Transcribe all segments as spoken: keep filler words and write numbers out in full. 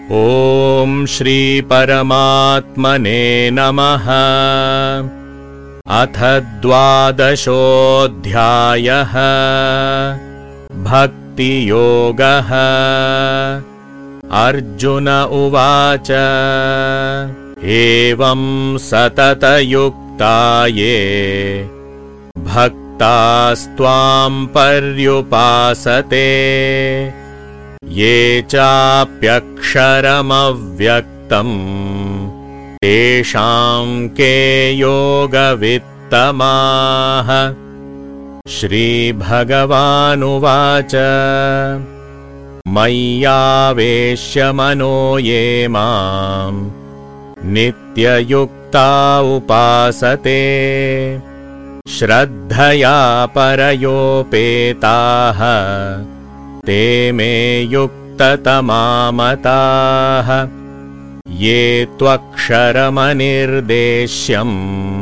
ॐ श्री परमात्मने नमः। अथ द्वादशोऽध्यायः। भक्तियोगः। अर्जुन उवाच एवं सततयुक्ता ये भक्तास्त्वां पर्युपासते ये चाप्यक्षरमव्यक्तम् तेषां के योगवित्तमाः। श्रीभगवानुवाच मय्यावेश्य मनो ये मां नित्ययुक्ता उपासते श्रद्धया परयोपेताः ते मे युक्ततमा मताः। ये त्वक्षरमनिर्देश्यम्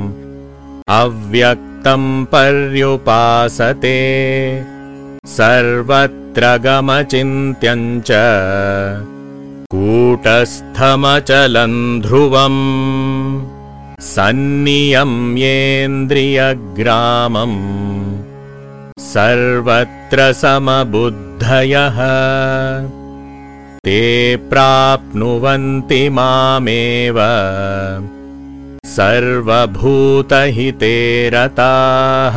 अव्यक्तं पर्युपासते सर्वत्र गमचिन्त्यं च कूटस्थमचलं ध्रुवम् सन्नियम्येन्द्रियग्रामम् सर्वत्र समबुद्धयः ते प्राप्नुवन्ति मामेव सर्वभूतहिते रताः।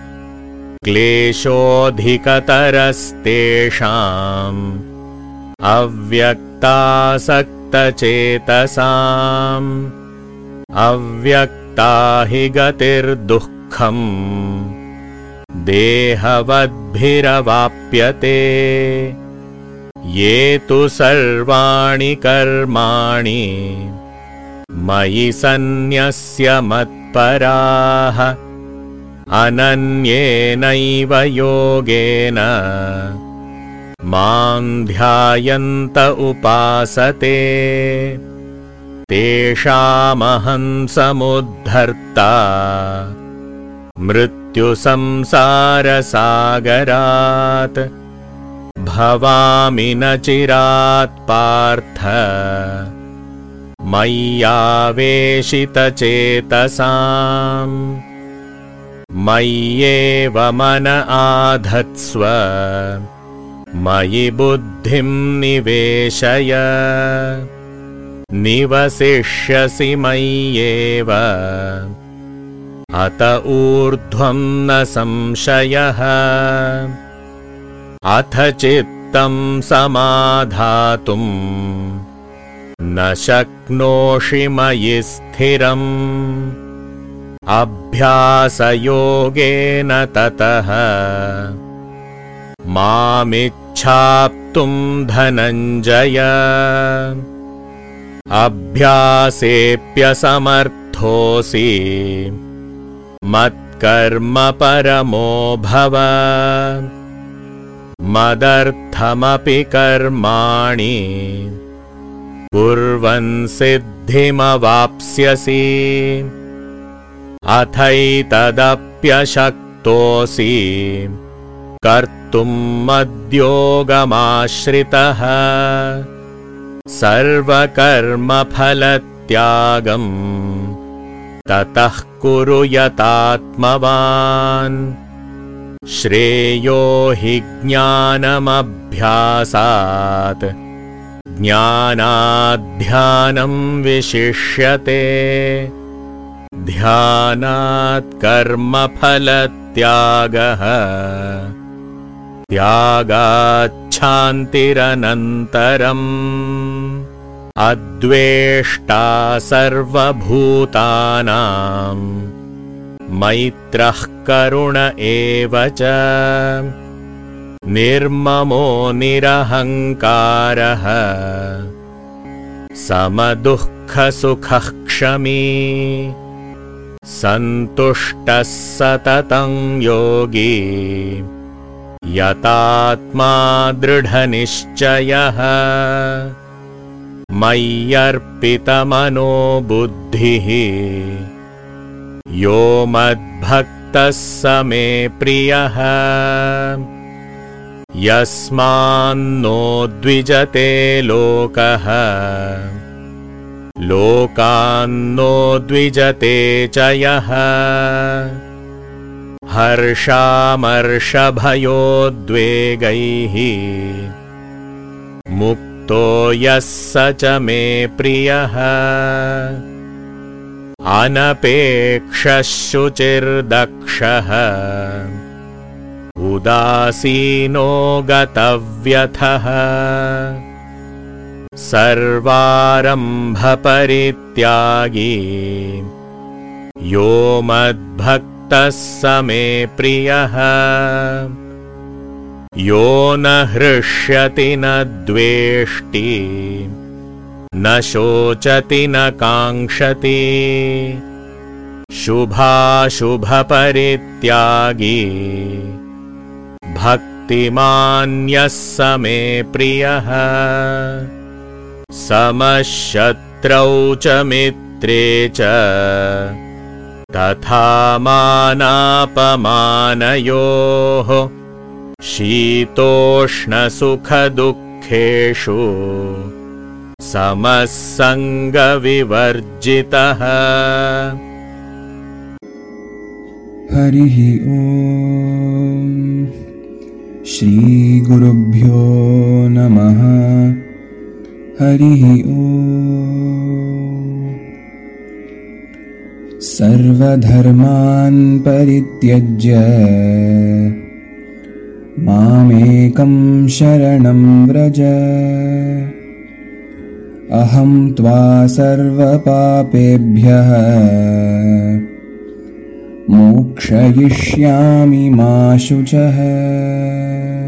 क्लेशोऽधिकतरस्तेषाम् अव्यक्तासक्तचेतसाम् अव्यक्ता हि गतिर्दुःखम् देहवद्भिरवाप्यते। ये तु सर्वाणि कर्माणि मयि सन्न्यस्य मत्पराः अनन्येनैव योगेन मां ध्यायन्त उपासते तेषामहं समुद्धर्ता मृत्युसंसारसागरात् भवामि न चिरात् पार्थ मय्यावेशितचेतसाम्। मय्येव मन आधत्स्व मयि बुद्धिं निवेशय निवसिष्यसि मय्येव अत ऊर्ध्वं न संशयः। अथ चित्तं समाधातुं न शक्नोषि मयि स्थिरम् अभ्यासयोगेन ततः मामिच्छाप्तुं धनञ्जय। अभ्यासेऽप्यसमर्थोऽसि मत्कर्म परमो भव मदर्थमपि कर्माणि कुर्वन् सिद्धिमवाप्स्यसि। अथैतदप्यशक्तोऽसि कर्तुं मद्योगमाश्रितः सर्वकर्मफलत्यागम् ततः कुरु यतात्मवान्। श्रेयो हि ज्ञानमभ्यासात् ज्ञानाद्ध्यानं विशिष्यते ध्यानात् कर्मफलत्यागः त्यागाच्छान्तिरनन्तरम्। अद्वेष्टा सर्वभूतानां मैत्रः करुण एव च निर्ममो निरहङ्कारः समदुःखसुखः क्षमी सन्तुष्टः सततं योगी यतात्मा दृढनिश्चयः। मय्यर्पितमनो बुद्धिः यो मद्भक्तः स मे प्रियः। यस्मान्नो द्विजते लोकः लोकान्नो द्विजते च यः हर्षामर्षभयोद्वेगैः मुक्तो यः स च मे प्रियः अनपेक्षः शुचिर्दक्षः उदासीनो गतव्यथः सर्वारम्भपरित्यागी यो मद्भक्तः स मे प्रियः यो न हृष्यति न द्वेष्टि न शोचति न काङ्क्षति शुभाशुभपरित्यागी भक्तिमान् यः स मे प्रियः समशत्रौ च मित्रे च तथा मानापमानयोः शीतोष्णसुखदुःखेषु समः सङ्गविवर्जितः। हरिः ओम्। श्रीगुरुभ्यो नमः। हरिः ओम्। सर्वधर्मान् परित्यज्य मामेकं शरणं व्रज अहं त्वा सर्वपापेभ्यः मोक्षयिष्यामि मा शुचः।